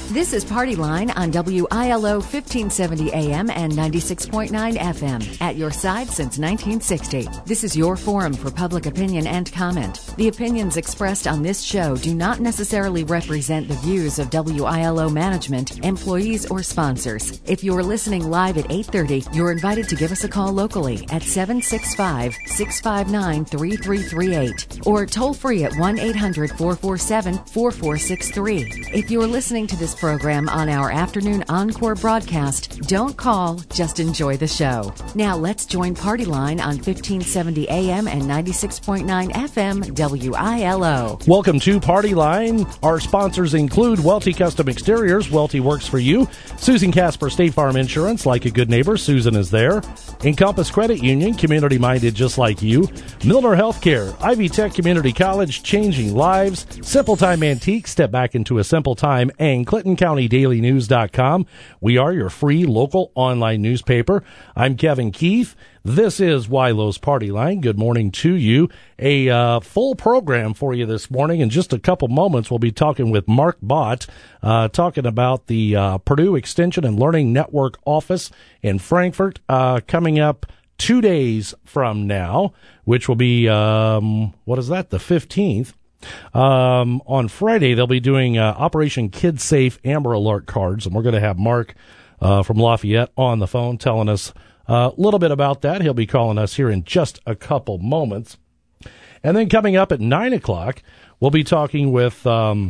This is Party Line on WILO 1570 AM and 96.9 FM. At your side since 1960. This is your forum for public opinion and comment. The opinions expressed on this show do not necessarily represent the views of WILO management, employees, or sponsors. If you're listening live at 8:30, you're invited to give us a call locally at 765-659-3338 or toll free at 1-800-447-4463. If you're listening to this program on our afternoon encore broadcast, don't call, just enjoy the show. Now let's join Party Line on 1570 AM and 96.9 FM WILO. Welcome to Party Line. Our sponsors include Welty Custom Exteriors. Welty works for you. Susan Casper State Farm Insurance. Like a good neighbor, Susan is there. Encompass Credit Union, community-minded just like you. Milner Healthcare. Ivy Tech Community College, changing lives. Simple Time Antique, step back into a simple time. And ClintonCountyDailyNews.com. We are your free local online newspaper. I'm Kevin Keith. This is WILO's Party Line. Good morning to you. A full program for you this morning. In just a couple moments, we'll be talking with Mark Bott, talking about the Purdue Extension and Learning Network office in Frankfort, coming up 2 days from now, which will be, what is that, the 15th. On Friday, they'll be doing Operation Kid Safe Amber Alert cards, and we're going to have Mark from Lafayette on the phone telling us a little bit about that. He'll be calling us here in just a couple moments. And then coming up at 9 o'clock, we'll be talking with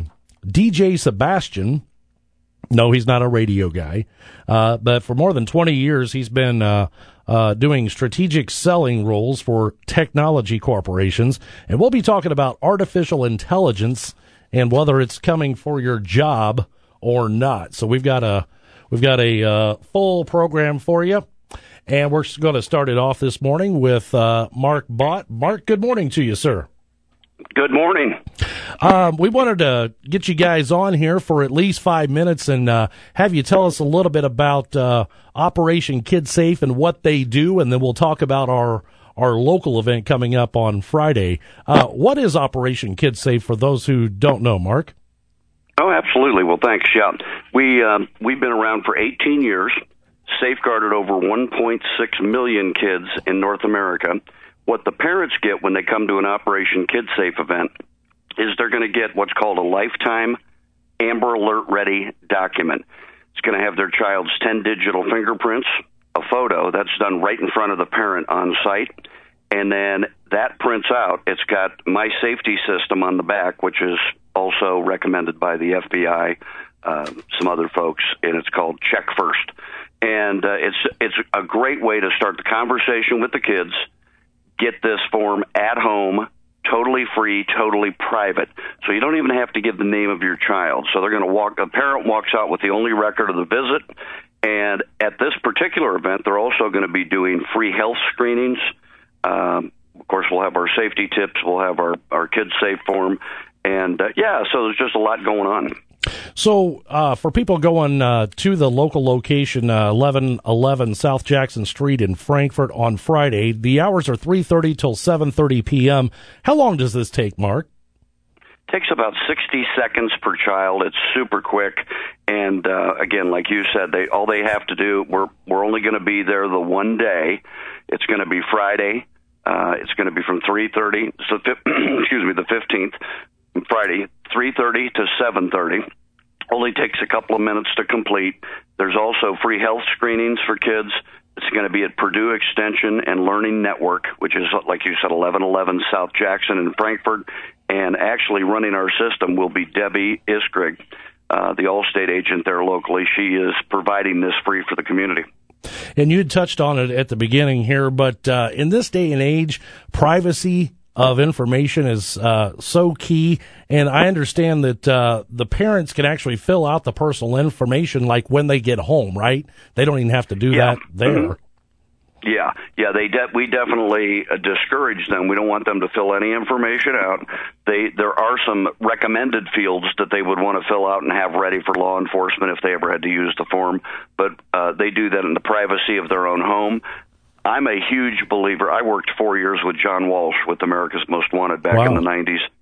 DJ Sebastian. No, he's not a radio guy, but for more than 20 years, he's been doing strategic selling roles for technology corporations. And we'll be talking about artificial intelligence and whether it's coming for your job or not. So we've got a full program for you. And we're going to start it off this morning with Mark Bott. Mark, good morning to you, sir. Good morning. We wanted to get you guys on here for at least 5 minutes and have you tell us a little bit about Operation Kid Safe and what they do, and then we'll talk about our local event coming up on Friday. What is Operation Kid Safe for those who don't know, Mark? Oh, absolutely. Well, thanks. Yeah, we've been around for 18 years, safeguarded over 1.6 million kids in North America. What the parents get when they come to an Operation Kid Safe event is they're going to get what's called a lifetime Amber Alert Ready document. It's going to have their child's 10 digital fingerprints, a photo that's done right in front of the parent on site, and then that prints out. It's got My Safety System on the back, which is also recommended by the FBI, some other folks, and it's called Check First. And it's a great way to start the conversation with the kids. Get this form at home, totally free, totally private. So you don't even have to give the name of your child. So they're going to the parent walks out with the only record of the visit. And at this particular event, they're also going to be doing free health screenings. Of course, we'll have our safety tips. We'll have our Kids Safe form. And, so there's just a lot going on. So for people going to the local location, 1111 South Jackson Street in Frankfort on Friday, the hours are 3:30 till 7:30 p.m. How long does this take, Mark? Takes about 60 seconds per child. It's super quick. And, again, like you said, all they have to do, we're only going to be there the one day. It's going to be Friday. It's going to be from 3:30, so the 15th, Friday, 3:30 to 7:30. Only takes a couple of minutes to complete. There's also free health screenings for kids. It's going to be at Purdue Extension and Learning Network, which is, like you said, 1111 South Jackson in Frankfort. And actually running our system will be Debbie Iskrig, the Allstate agent there locally. She is providing this free for the community. And you had touched on it at the beginning here, but in this day and age, privacy of information is so key, and I understand that the parents can actually fill out the personal information like when they get home, right? They don't even have to do that there. Mm-hmm. Yeah. We definitely discourage them. We don't want them to fill any information out. There are some recommended fields that they would want to fill out and have ready for law enforcement if they ever had to use the form, but they do that in the privacy of their own home. I'm a huge believer. I worked 4 years with John Walsh with America's Most Wanted back in the 90s.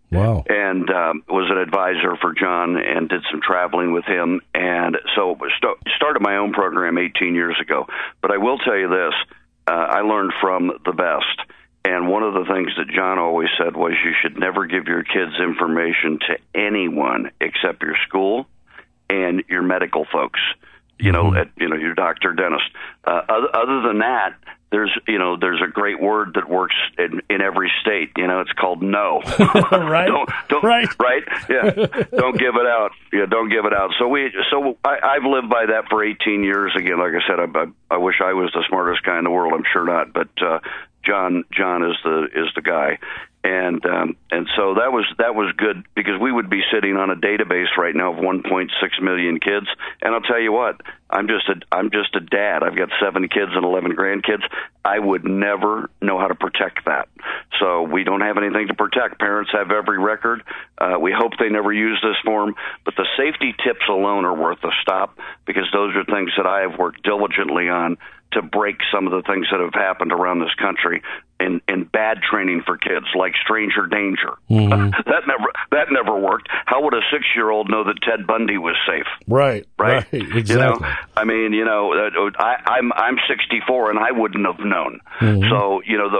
Wow. And was an advisor for John and did some traveling with him. And so started my own program 18 years ago. But I will tell you this, I learned from the best. And one of the things that John always said was you should never give your kids information to anyone except your school and your medical folks, your doctor, dentist. Other than that, there's a great word that works in every state. It's called no. Right. Right. Yeah. Don't give it out. Yeah. Don't give it out. So I've lived by that for 18 years. Again, like I said, I wish I was the smartest guy in the world. I'm sure not, but John is the guy. And so that was good because we would be sitting on a database right now of 1.6 million kids. And I'll tell you what, I'm just a dad. I've got 7 kids and 11 grandkids. I would never know how to protect that. So we don't have anything to protect. Parents have every record. We hope they never use this form, but the safety tips alone are worth a stop because those are things that I have worked diligently on to break some of the things that have happened around this country in bad training for kids, like stranger danger. Mm-hmm. That never worked. How would a 6-year-old know that Ted Bundy was safe? Right. Exactly. I'm 64 and I wouldn't have known. Mm-hmm. So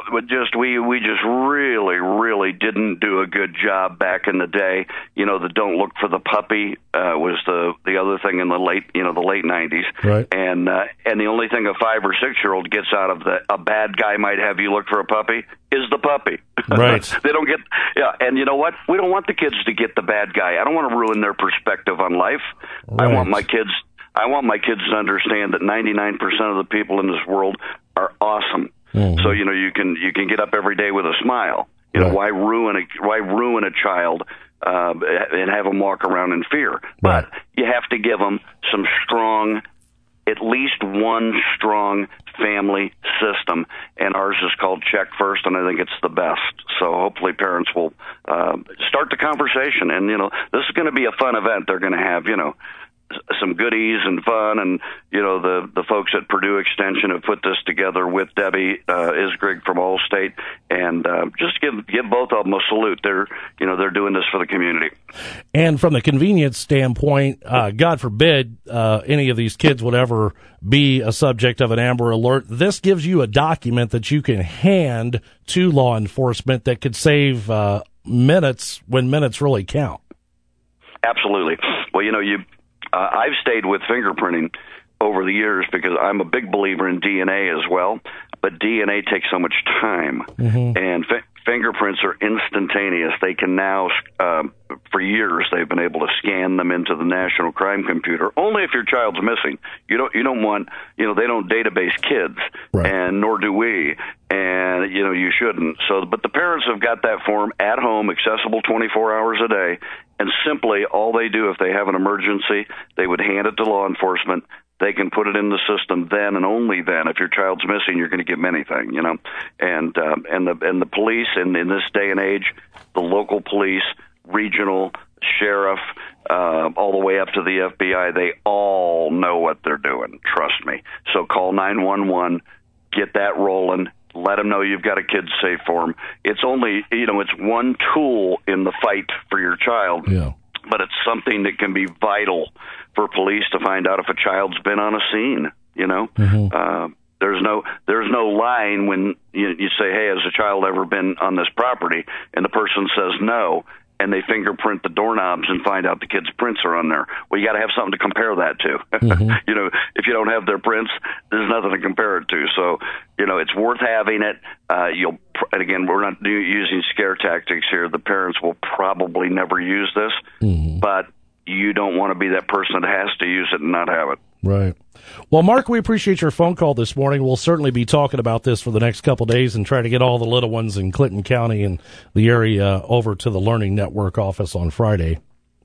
we just really didn't do a good job back in the day. The don't look for the puppy was the other thing in the late 90s. Right. And the only thing a 5 or 6-year-old gets out of a bad guy might have you look for a puppy is the puppy. Right. They don't get, and you know what? We don't want the kids to get the bad guy. I don't want to ruin their perspective on life. Right. I want my kids to understand that 99% of the people in this world are awesome. Mm-hmm. So you can get up every day with a smile. Right. Why ruin a child and have them walk around in fear? Right. But you have to give them some strong, at least one strong family system, and ours is called Check First, and I think it's the best. So hopefully parents will start the conversation, and this is going to be a fun event. They're going to have some goodies and fun, and the folks at Purdue Extension have put this together with Debbie Isgrig from Allstate, and just give both of them a salute. They're doing this for the community. And from the convenience standpoint, God forbid any of these kids would ever be a subject of an Amber Alert. This gives you a document that you can hand to law enforcement that could save minutes when minutes really count. Absolutely. Well, I've stayed with fingerprinting over the years because I'm a big believer in DNA as well, but DNA takes so much time, mm-hmm. and fingerprints are instantaneous. They can now, for years, they've been able to scan them into the National Crime Computer. Only if your child's missing. You don't want, they don't database kids, right. And nor do we, and you shouldn't. So, but the parents have got that form at home, accessible 24 hours a day. And simply, all they do if they have an emergency, they would hand it to law enforcement. They can put it in the system then and only then. If your child's missing, you're going to get anything, And the police, in this day and age, the local police, regional, sheriff, all the way up to the FBI, they all know what they're doing. Trust me. So call 911, get that rolling. Let them know you've got a kid's safe form. It's only, it's one tool in the fight for your child, yeah. But it's something that can be vital for police to find out if a child's been on a scene, Mm-hmm. There's no line when you say, hey, has a child ever been on this property? And the person says no. And they fingerprint the doorknobs and find out the kid's prints are on there. Well, you got to have something to compare that to. Mm-hmm. If you don't have their prints, there's nothing to compare it to. So, it's worth having it. And again, we're not using scare tactics here. The parents will probably never use this, mm-hmm. But you don't want to be that person that has to use it and not have it. Right. Well, Mark, we appreciate your phone call this morning. We'll certainly be talking about this for the next couple of days and try to get all the little ones in Clinton County and the area over to the Learning Network office on Friday.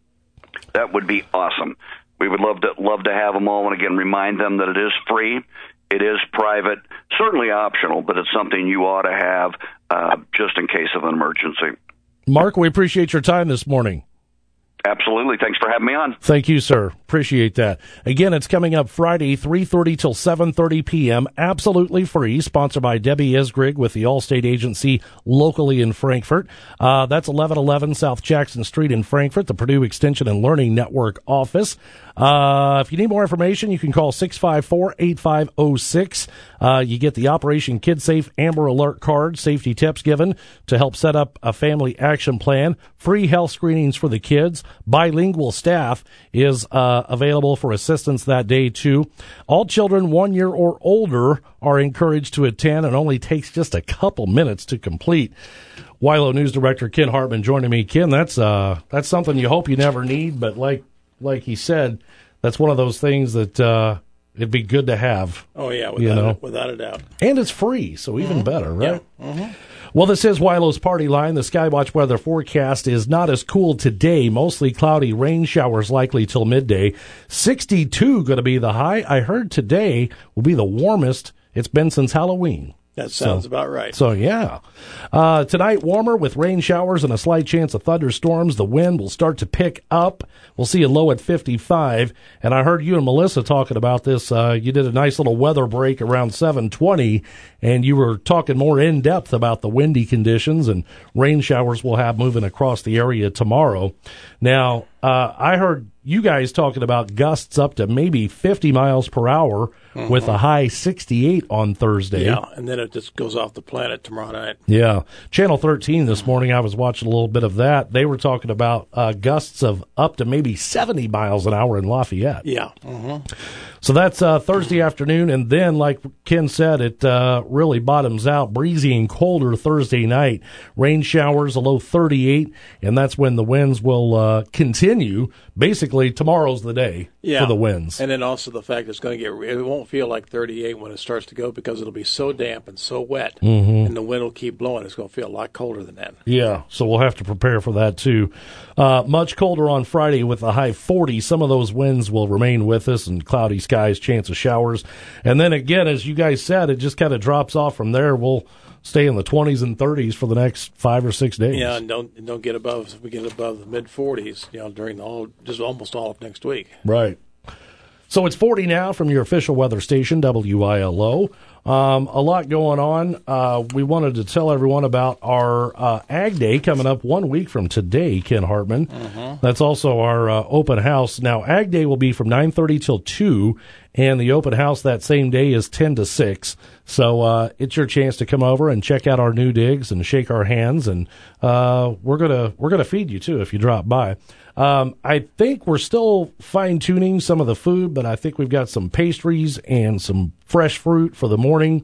That would be awesome. We would love to have them all, and again, remind them that it is free, it is private, certainly optional, but it's something you ought to have just in case of an emergency. Mark, we appreciate your time this morning. Absolutely. Thanks for having me on. Thank you, sir. Appreciate that. Again, it's coming up Friday, 3:30 till 7:30 p.m., absolutely free, sponsored by Debbie Isgrig with the Allstate Agency locally in Frankfort. That's 1111 South Jackson Street in Frankfort, the Purdue Extension and Learning Network office. If you need more information, you can call 654-8506. You get the Operation KidSafe Amber Alert card, safety tips given to help set up a family action plan, free health screenings for the kids. Bilingual staff is available for assistance that day, too. All children 1 year or older are encouraged to attend, and only takes just a couple minutes to complete. WILO News Director Ken Hartman joining me. Ken, that's something you hope you never need, but like he said, that's one of those things that it'd be good to have. Oh, yeah, without a doubt. And it's free, so even better, right? Yeah. Mm-hmm. Well, this is WILO's Party Line. The Skywatch weather forecast is not as cool today. Mostly cloudy, rain showers likely till midday. 62 going to be the high. I heard today will be the warmest it's been since Halloween. That sounds about right. So, yeah. Tonight, warmer with rain showers and a slight chance of thunderstorms. The wind will start to pick up. We'll see a low at 55. And I heard you and Melissa talking about this. You did a nice little weather break around 7:20, and you were talking more in depth about the windy conditions and rain showers we'll have moving across the area tomorrow. Now, I heard you guys talking about gusts up to maybe 50 miles per hour with a high 68 on Thursday. Yeah, and then it just goes off the planet tomorrow night. Yeah. Channel 13 this morning, I was watching a little bit of that. They were talking about gusts of up to maybe 70 miles an hour in Lafayette. Yeah. So that's Thursday afternoon, and then, like Ken said, it really bottoms out. Breezy and colder Thursday night. Rain showers, a low 38, and that's when the winds will continue. Basically, tomorrow's the day for the winds. And then also the fact it's going to it won't feel like 38 when it starts to go, because it'll be so damp and so wet, and the wind will keep blowing. It's going to feel a lot colder than that. Yeah, so we'll have to prepare for that, too. Much colder on Friday with a high 40. Some of those winds will remain with us, and cloudy skies, chance of showers. And then again, as you guys said, it just kind of drops off from there. We'll stay in the 20s and 30s for the next 5 or 6 days. Yeah, and don't get above the mid 40s, during almost all of next week. Right. So it's 40 now from your official weather station, WILO. A lot going on. We wanted to tell everyone about our Ag Day coming up 1 week from today, Ken Hartman. That's also our open house. Now, Ag Day will be from 9:30 till 2, and the open house that same day is 10 to 6. So it's your chance to come over and check out our new digs and shake our hands, and we're gonna feed you too if you drop by. I think we're still fine-tuning some of the food, but I think we've got some pastries and some fresh fruit for the morning.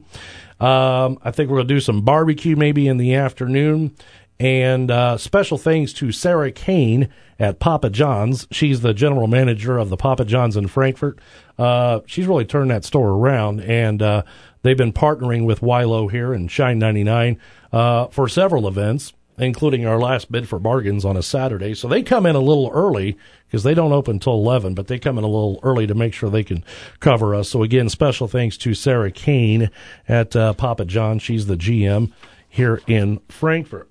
I think we're going to do some barbecue maybe in the afternoon. And special thanks to Sarah Kane at Papa John's. She's the general manager of the Papa John's in Frankfort. She's really turned that store around, and they've been partnering with WILO here and Shine 99 for several events, including our last Bid for Bargains on a Saturday. So they come in a little early because they don't open until 11, but they come in a little early to make sure they can cover us. So, again, special thanks to Sarah Kane at Papa John. She's the GM here in Frankfort.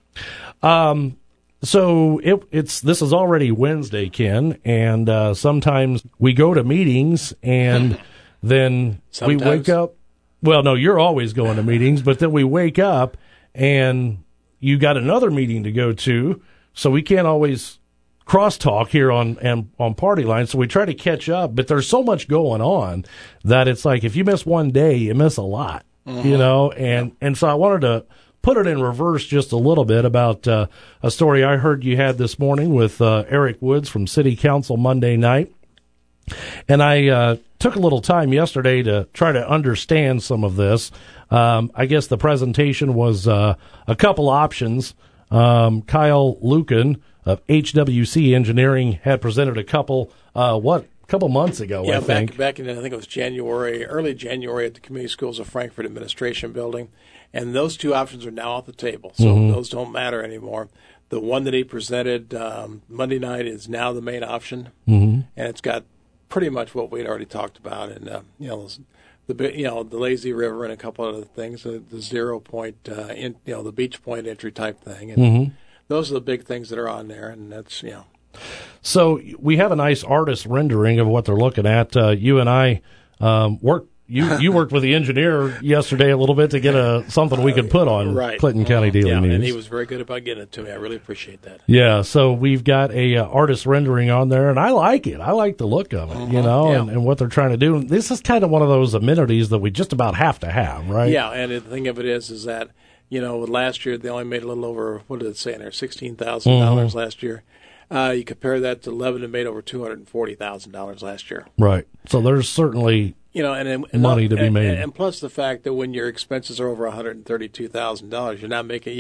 So this is already Wednesday, Ken, and sometimes we go to meetings and then we wake up. Well, no, you're always going to meetings, but then we wake up and you got another meeting to go to, so we can't always crosstalk here on Party Line, so we try to catch up, but there's so much going on that it's like if you miss one day, you miss a lot, and so I wanted to put it in reverse just a little bit about a story I heard you had this morning with Eric Woods from City Council Monday night, and I took a little time yesterday to try to understand some of this. I guess the presentation was a couple options. Kyle Lucan of HWC Engineering had presented a couple months ago, I think. Back in, I think it was early January at the Community Schools of Frankfort Administration Building. And those two options are now off the table, so those don't matter anymore. The one that he presented Monday night is now the main option, and it's got pretty much what we'd already talked about, and the lazy river and a couple other things, the 0 point, the beach point entry type thing, and those are the big things that are on there, and that's So we have a nice artist rendering of what they're looking at. You and I worked. You worked with the engineer yesterday a little bit to get something we could put on Clinton County Daily News. And he was very good about getting it to me. I really appreciate that. Yeah, so we've got a artist rendering on there, and I like it. I like the look of it, and what they're trying to do. This is kind of one of those amenities that we just about have to have, right? Yeah, and the thing of it is that, last year they only made a little over, what did it say in there, $16,000 last year. You compare that to Lebanon made over $240,000 last year. Right. So there's certainly money to be made, and plus the fact that when your expenses are over $132,000, you're not making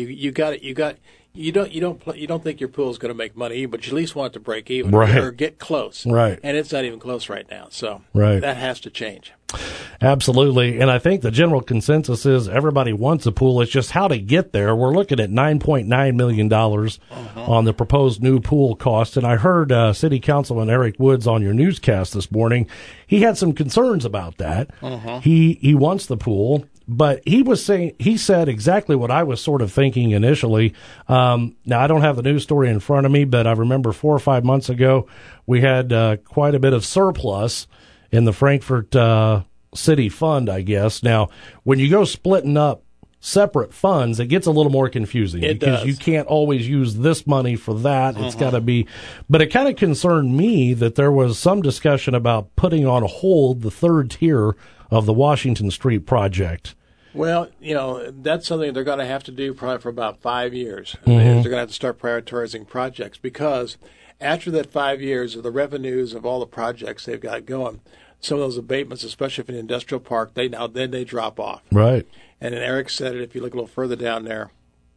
you don't think your pool is going to make money, but you at least want it to break even or get close, right? And it's not even close right now, so that has to change. Absolutely, and I think the general consensus is everybody wants a pool. It's just how to get there. We're looking at $9.9 million on the proposed new pool cost, and I heard City Councilman Eric Woods on your newscast this morning. He had some concerns about that. He wants the pool, but he said exactly what I was sort of thinking initially. Now, I don't have the news story in front of me, but I remember 4 or 5 months ago we had quite a bit of surplus in the Frankfort City Fund, I guess. Now, when you go splitting up separate funds, it gets a little more confusing because you can't always use this money for that. It's got to be. But it kind of concerned me that there was some discussion about putting on hold the third tier of the Washington Street project. Well, that's something they're going to have to do probably for about 5 years. They're going to have to start prioritizing projects because after that 5 years of the revenues of all the projects they've got going, some of those abatements, especially for the industrial park, they drop off. Right. And then Eric said it, if you look a little further down there,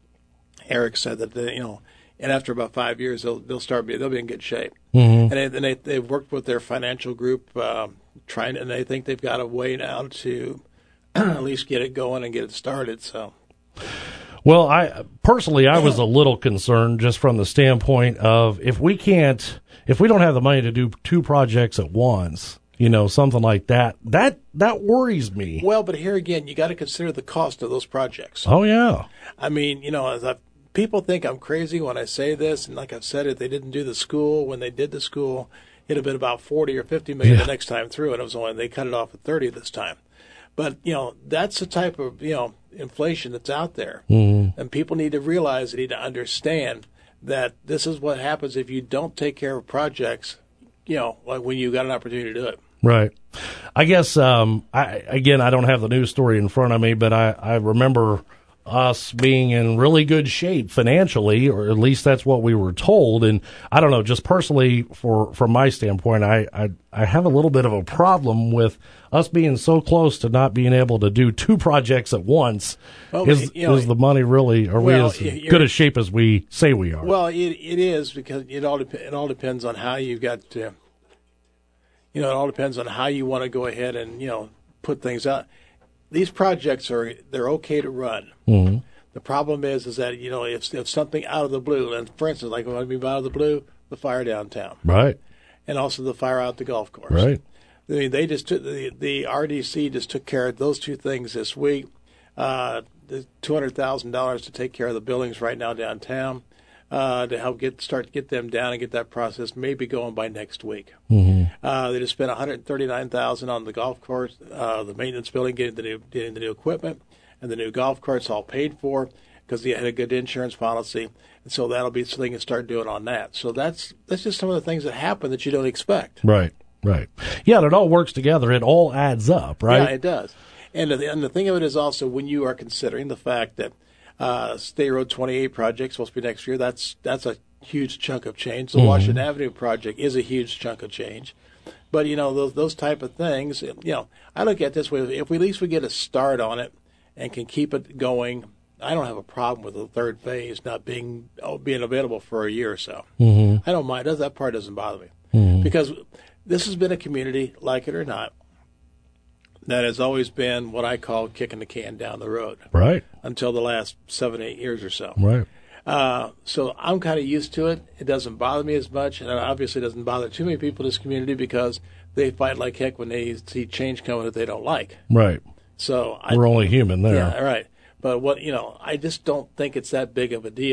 Eric said that, and after about 5 years, they'll be in good shape. And they've worked with their financial group, and they think they've got a way now to at least get it going and get it started. So, well, I was a little concerned just from the standpoint of if we don't have the money to do two projects at once, something like that worries me. Well, but here again, you got to consider the cost of those projects. Oh yeah. I mean, people think I'm crazy when I say this, and like I've said, if they didn't do the school, when they did the school, it'd have been about 40 or 50 million the next time through, and they cut it off at 30 this time. But that's the type of inflation that's out there, and people need to realize, they need to understand that this is what happens if you don't take care of projects. Like when you got an opportunity to do it. Right. I guess I don't have the news story in front of me, but I remember us being in really good shape financially, or at least that's what we were told. And I don't know, just personally, from my standpoint, I have a little bit of a problem with us being so close to not being able to do two projects at once. Well, is the money really, are we as good a shape as we say we are? Well, it is, because it all depends on how you've got to, it all depends on how you want to go ahead and, put things out. These projects they're okay to run. The problem is that, if something out of the blue, and for instance, like what I mean by out of the blue, the fire downtown. Right. And also the fire out at the golf course. Right. I mean, they just took, the RDC just took care of those two things this week. The $200,000 to take care of the buildings right now downtown, to help get them down and get that process maybe going by next week. They just spent $139,000 on the golf course, the maintenance building, getting the new equipment, and the new golf carts all paid for because they had a good insurance policy, and so that'll be something to start doing on that. So that's just some of the things that happen that you don't expect. Right. Yeah, and it all works together. It all adds up, right? Yeah, it does. And the thing of it is also, when you are considering the fact that State Road 28 project supposed to be next year, that's a huge chunk of change. The Washington Avenue project is a huge chunk of change. But, those type of things, I look at it this way. If we at least get a start on it and can keep it going, I don't have a problem with the third phase not being available for a year or so. I don't mind. That part doesn't bother me. Because this has been a community, like it or not, that has always been what I call kicking the can down the road. Right. Until the last 7-8 years or so. Right. So I'm kind of used to it. It doesn't bother me as much, and it obviously doesn't bother too many people in this community because they fight like heck when they see change coming that they don't like. Right. So we're only human there. Yeah, right. But I just don't think it's that big of a deal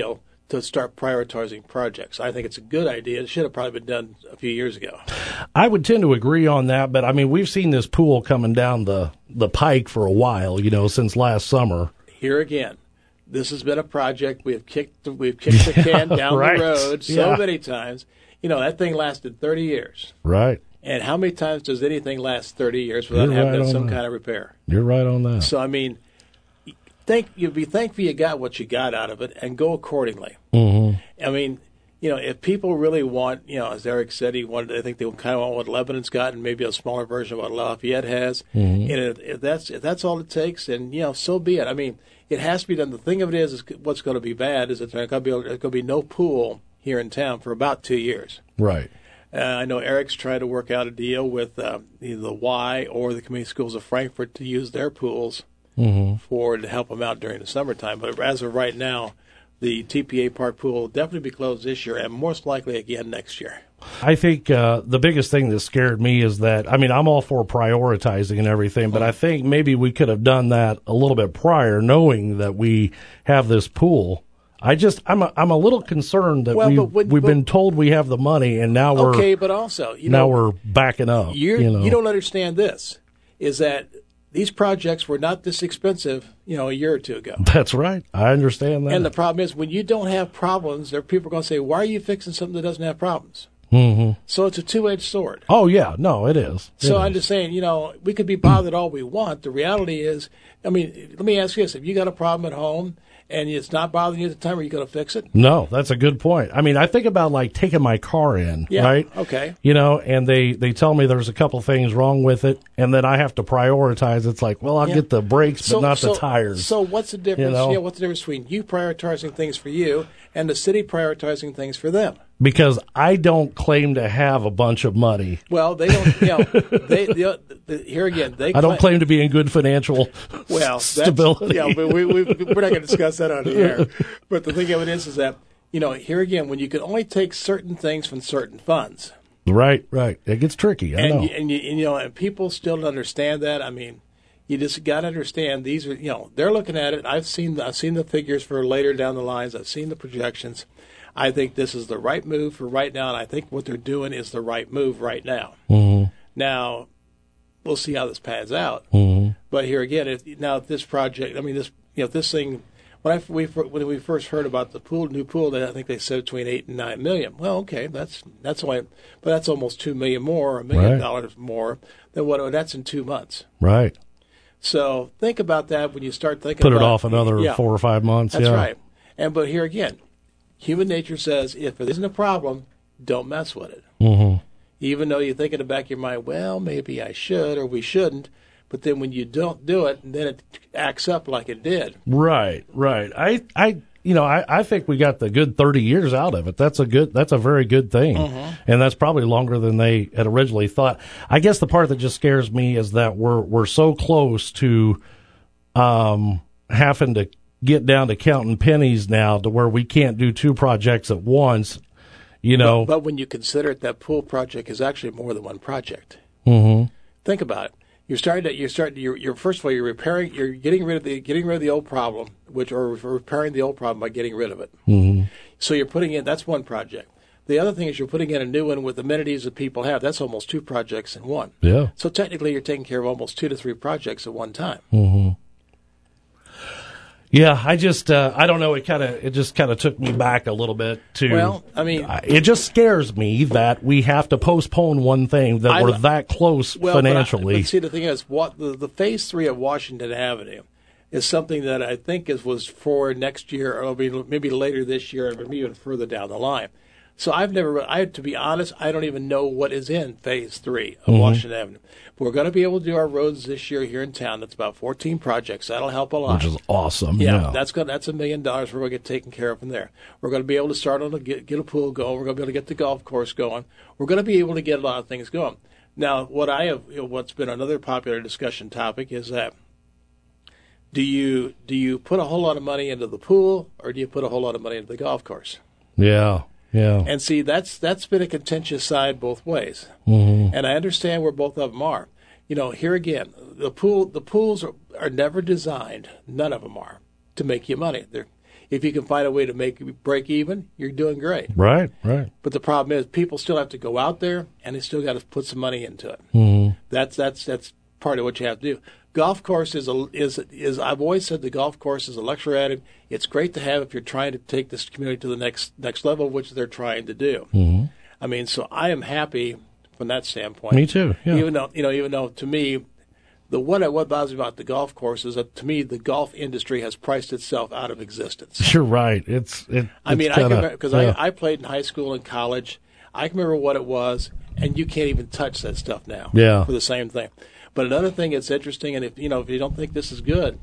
to start prioritizing projects. I think it's a good idea. It should have probably been done a few years ago. I would tend to agree on that, but I mean, we've seen this pool coming down the pike for a while, since last summer. Here again, this has been a project we have kicked the can down right. the road so many times. That thing lasted 30 years. Right. And how many times does anything last 30 years without having some kind of repair? You're right on that. So, I mean, you'd be thankful you got what you got out of it and go accordingly. Mm-hmm. I mean, if people really want, as Eric said, I think they kind of want what Lebanon's got and maybe a smaller version of what Lafayette has. Mm-hmm. And if that's all it takes, then, so be it. I mean, it has to be done. The thing of it is what's going to be bad is that there's going to be no pool here in town for about 2 years. Right. I know Eric's trying to work out a deal with either the Y or the Community Schools of Frankfort to use their pools to help them out during the summertime. But as of right now, the TPA Park pool will definitely be closed this year and most likely again next year. I think the biggest thing that scared me is that, I mean, I'm all for prioritizing and everything, but I think maybe we could have done that a little bit prior, knowing that we have this pool. I'm a little concerned that we've been told we have the money, and now we're but also we're backing up. You don't understand this is that these projects were not this expensive, a year or two ago. That's right. I understand that. And the problem is when you don't have problems, there are people going to say, "Why are you fixing something that doesn't have problems?" Mm-hmm. So it's a two-edged sword. Oh yeah, no, it is. I'm just saying, we could be bothered all we want. The reality is, I mean, let me ask you this: if you got a problem at home and it's not bothering you at the time, are you going to fix it? No, that's a good point. I mean, I think about like taking my car in, right? Okay. And they tell me there's a couple things wrong with it, and then I have to prioritize. It's like, well, I'll get the brakes, but not the tires. So what's the difference? What's the difference between you prioritizing things for you and the city prioritizing things for them? Because I don't claim to have a bunch of money. Well, they don't. Here again, I don't claim to be in good financial stability. But we're not going to discuss that on the air. But the thing of it is that here again, when you can only take certain things from certain funds. Right. It gets tricky. I know. And people still don't understand that. I mean, you just got to understand these are. They're looking at it. I've seen the figures for later down the lines. I've seen the projections. I think this is the right move for right now, and I think what they're doing is the right move right now. Mm-hmm. Now, we'll see how this pans out. Mm-hmm. But here again, if this project, I mean, this thing, when we first heard about the new pool, I think they said between $8 and $9 million. Well, okay, that's almost $2 million more, $1 million more than what that's in 2 months. Right. So think about that when you start thinking. Put it off another 4 or 5 months. That's right. But here again. Human nature says if it isn't a problem, don't mess with it. Mm-hmm. Even though you think in the back of your mind, well, maybe I should or we shouldn't. But then when you don't do it, then it acts up like it did. Right. I think we got the good 30 years out of it. That's a very good thing. Mm-hmm. And that's probably longer than they had originally thought. I guess the part that just scares me is that we're so close to having to get down to counting pennies now to where we can't do 2 projects at once, But when you consider it, that pool project is actually more than one project. Mm-hmm. Think about it. You're first of all, you're getting rid of the old problem, or repairing the old problem by getting rid of it. Mm-hmm. So you're putting in, that's one project. The other thing is you're putting in a new one with amenities that people have. That's almost 2 projects in one. Yeah. So technically you're taking care of almost 2 to 3 projects at one time. Mm-hmm. Yeah, I just I don't know. It just kind of took me back a little bit to. Well, I mean, it just scares me that we have to postpone one thing that we're that close financially. But see, the thing is, the Phase 3 of Washington Avenue is something that I think was for next year, or maybe later this year, or maybe even further down the line. So to be honest, I don't even know what is in Phase 3 of Washington Avenue. But we're going to be able to do our roads this year here in town. That's about 14 projects. That'll help a lot. Which is awesome. Yeah. That's $1 million we're going to get taken care of from there. We're going to be able to start get a pool going. We're going to be able to get the golf course going. We're going to be able to get a lot of things going. Now, what's been another popular discussion topic is that do you put a whole lot of money into the pool or do you put a whole lot of money into the golf course? Yeah. Yeah. And see, that's been a contentious side both ways. Mm-hmm. And I understand where both of them are. Here again, the pools are never designed, none of them are, to make you money. if you can find a way to break even, you're doing great. Right, right. But the problem is people still have to go out there, and they still got to put some money into it. Mm-hmm. That's part of what you have to do. Golf course is I've always said the golf course is a luxury item. It's great to have if you're trying to take this community to the next level, which they're trying to do. Mm-hmm. I mean, so I am happy from that standpoint. Me too. Yeah. Even though to me, what bothers me about the golf course is that to me the golf industry has priced itself out of existence. You're right. I played in high school and college. I can remember what it was, and you can't even touch that stuff now. Yeah. For the same thing. But another thing that's interesting, and if you don't think this is good,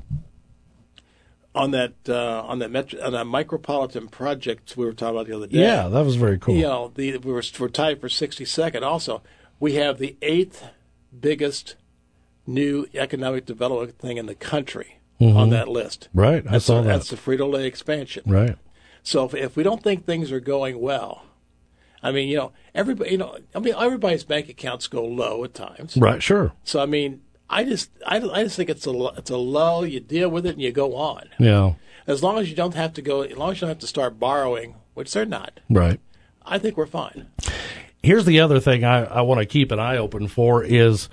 on that micropolitan project we were talking about the other day. Yeah, that was very cool. We're tied for 62nd. Also, we have the 8th biggest new economic development thing in the country on that list. Right, I saw that. That's the Frito-Lay expansion. Right. So if we don't think things are going well, I mean, everybody's bank accounts go low at times. Right, sure. So I mean, I just think it's a lull. You deal with it and you go on. Yeah. As long as you don't have to start borrowing, which they're not. Right. I think we're fine. Here's the other thing I want to keep an eye open for is,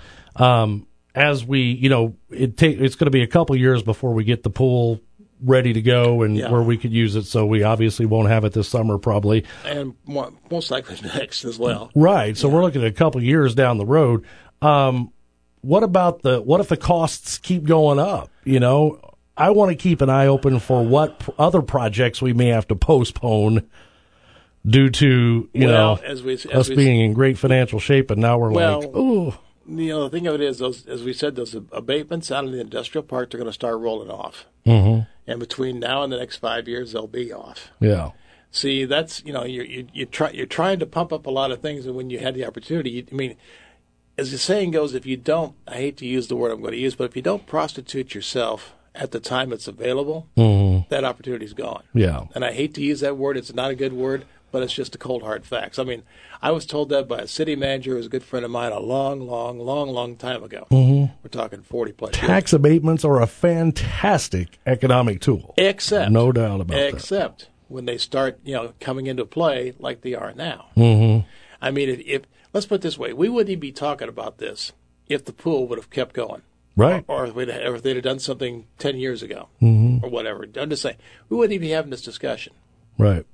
as we, it's going to be a couple years before we get the pool ready to go and where we could use it. So we obviously won't have it this summer probably. And most likely next as well. Right. So we're looking at a couple years down the road. What if the costs keep going up? I want to keep an eye open for what other projects we may have to postpone due to, us being in great financial shape. And now we're ooh. The thing of it is, as we said, those abatements out in the industrial park, they're going to start rolling off. Mm-hmm. And between now and the next 5 years, they'll be off. Yeah. See, that's you're trying to pump up a lot of things, and when you had the opportunity, as the saying goes, if you don't, I hate to use the word I'm going to use, but if you don't prostitute yourself at the time it's available, that opportunity's gone. Yeah. And I hate to use that word; it's not a good word. But it's just the cold, hard facts. I mean, I was told that by a city manager who was a good friend of mine a long time ago. Mm-hmm. We're talking 40-plus years. Tax abatements are a fantastic economic tool. No doubt about that. Except when they start, coming into play like they are now. Mm-hmm. I mean, if let's put it this way, we wouldn't even be talking about this if the pool would have kept going. Right. Or if they'd have done something 10 years ago or whatever. I'm just saying, we wouldn't even be having this discussion. Right.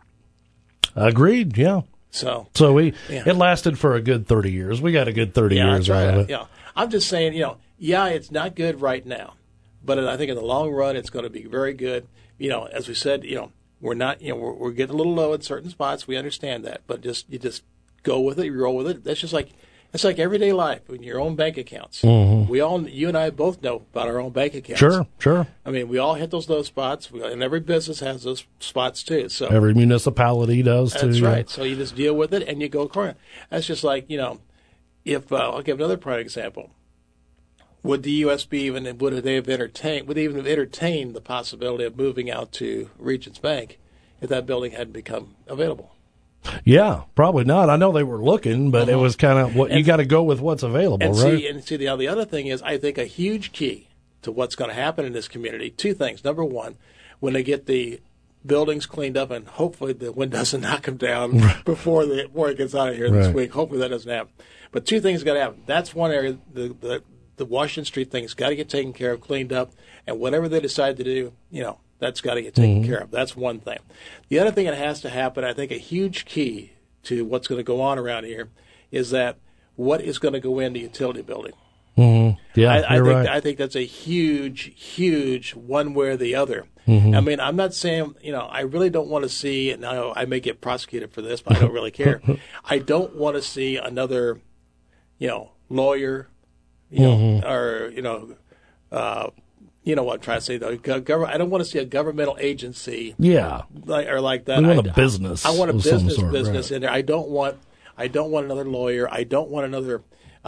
Agreed, yeah. So it lasted for a good 30 years. We got a good 30 years out of it. Yeah. I'm just saying, it's not good right now, but I think in the long run it's going to be very good. As we said, we're not, we're getting a little low in certain spots. We understand that, but you just go with it, you roll with it. That's just like it's like everyday life in your own bank accounts. Mm-hmm. You and I both know about our own bank accounts. Sure. I mean, we all hit those low spots, and every business has those spots too. So every municipality does too. That's right. So you just deal with it and you go according. That's just like if I'll give another prime example. Would the USB would they have entertained the possibility of moving out to Regions Bank if that building hadn't become available? Yeah, probably not. I know they were looking, but it was kind of you got to go with what's available, right? See, the other thing is, I think a huge key to what's going to happen in this community, two things. Number one, when they get the buildings cleaned up, and hopefully the wind doesn't knock them down before it gets out of here this week. Hopefully that doesn't happen. But two things got to happen. That's one area. The Washington Street thing's got to get taken care of, cleaned up, and whatever they decide to do, that's got to get taken care of. That's one thing. The other thing that has to happen, I think a huge key to what's going to go on around here is that what is going to go in the utility building. Mm-hmm. Yeah, I think that's a huge one way or the other. Mm-hmm. I mean, I'm not saying, I really don't want to see, and I may get prosecuted for this, but I don't really care. I don't want to see another, lawyer, or, you know what I'm trying to say, though. I don't want to see a governmental agency, like that. We want a business. I want a business in there. I don't want another lawyer. I don't want another,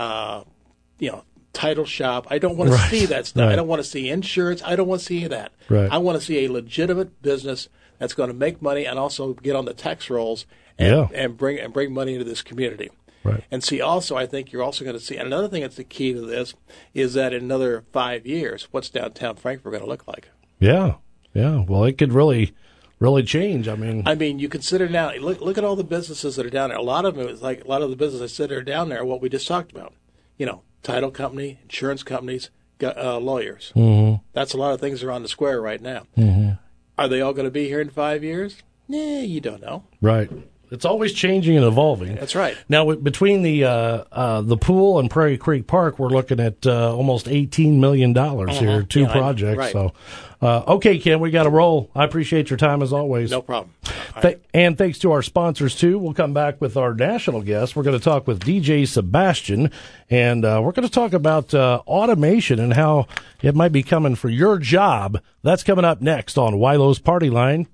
title shop. I don't want to see that stuff. I don't want to see insurance. I don't want to see that. Right. I want to see a legitimate business that's going to make money and also get on the tax rolls and bring money into this community. Right. And see, also, I think you're also going to see, and another thing that's the key to this is that in another 5 years, what's downtown Frankfort going to look like? Yeah. Yeah. Well, it could really change. I mean, you consider now. Look at all the businesses that are down there. A lot of them, it's like a lot of the businesses that are down there. What we just talked about, title company, insurance companies, lawyers. Mm-hmm. That's a lot of things that are on the square right now. Mm-hmm. Are they all going to be here in 5 years? You don't know. Right. It's always changing and evolving. That's right. Now, between the pool and Prairie Creek Park, we're looking at almost $18 million here, two projects. Right. So, okay, Ken, we got to roll. I appreciate your time as always. No problem. And thanks to our sponsors, too. We'll come back with our national guest. We're going to talk with DJ Sebastian, and we're going to talk about automation and how it might be coming for your job. That's coming up next on Weilo's Party Line.